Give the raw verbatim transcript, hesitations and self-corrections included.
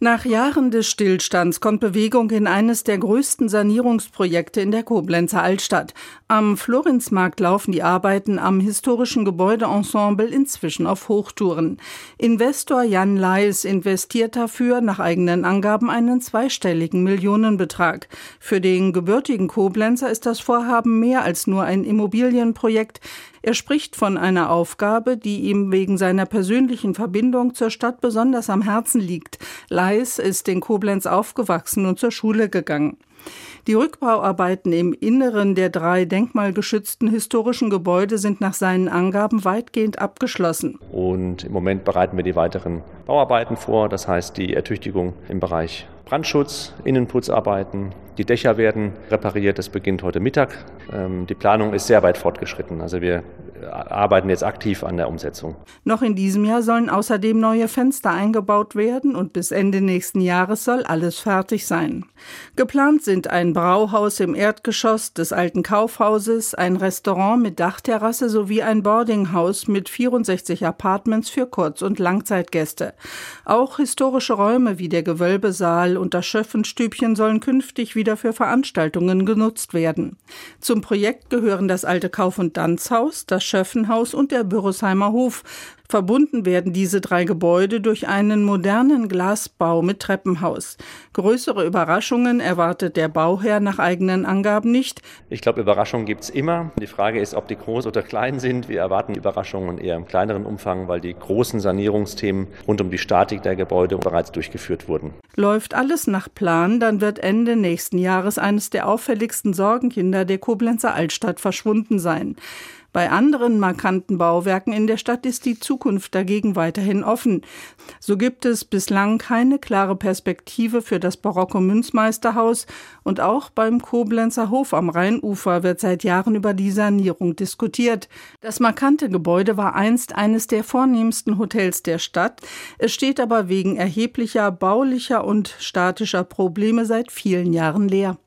Nach Jahren des Stillstands kommt Bewegung in eines der größten Sanierungsprojekte in der Koblenzer Altstadt. Am Florinsmarkt laufen die Arbeiten am historischen Gebäudeensemble inzwischen auf Hochtouren. Investor Jan Leis investiert dafür nach eigenen Angaben einen zweistelligen Millionenbetrag. Für den gebürtigen Koblenzer ist das Vorhaben mehr als nur ein Immobilienprojekt. Er spricht von einer Aufgabe, die ihm wegen seiner persönlichen Verbindung zur Stadt besonders am Herzen liegt. Leis ist in Koblenz aufgewachsen und zur Schule gegangen. Die Rückbauarbeiten im Inneren der drei denkmalgeschützten historischen Gebäude sind nach seinen Angaben weitgehend abgeschlossen. Und im Moment bereiten wir die weiteren Bauarbeiten vor, das heißt die Ertüchtigung im Bereich Brandschutz, Innenputzarbeiten. Die Dächer werden repariert, das beginnt heute Mittag. Die Planung ist sehr weit fortgeschritten, also wir arbeiten jetzt aktiv an der Umsetzung. Noch in diesem Jahr sollen außerdem neue Fenster eingebaut werden und bis Ende nächsten Jahres soll alles fertig sein. Geplant sind ein Brauhaus im Erdgeschoss des alten Kaufhauses, ein Restaurant mit Dachterrasse sowie ein Boardinghaus mit vierundsechzig Apartments für Kurz- und Langzeitgäste. Auch historische Räume wie der Gewölbesaal und das Schöffenstübchen sollen künftig wieder für Veranstaltungen genutzt werden. Zum Projekt gehören das alte Kauf- und Tanzhaus, das Schöffenhaus und der Bürresheimer Hof. Verbunden werden diese drei Gebäude durch einen modernen Glasbau mit Treppenhaus. Größere Überraschungen erwartet der Bauherr nach eigenen Angaben nicht. Ich glaube, Überraschungen gibt es immer. Die Frage ist, ob die groß oder klein sind. Wir erwarten Überraschungen eher im kleineren Umfang, weil die großen Sanierungsthemen rund um die Statik der Gebäude bereits durchgeführt wurden. Läuft alles nach Plan, dann wird Ende nächsten Jahres eines der auffälligsten Sorgenkinder der Koblenzer Altstadt verschwunden sein. Bei anderen markanten Bauwerken in der Stadt ist die Zukunft dagegen weiterhin offen. So gibt es bislang keine klare Perspektive für das barocke Münzmeisterhaus und auch beim Koblenzer Hof am Rheinufer wird seit Jahren über die Sanierung diskutiert. Das markante Gebäude war einst eines der vornehmsten Hotels der Stadt. Es steht aber wegen erheblicher baulicher und statischer Probleme seit vielen Jahren leer.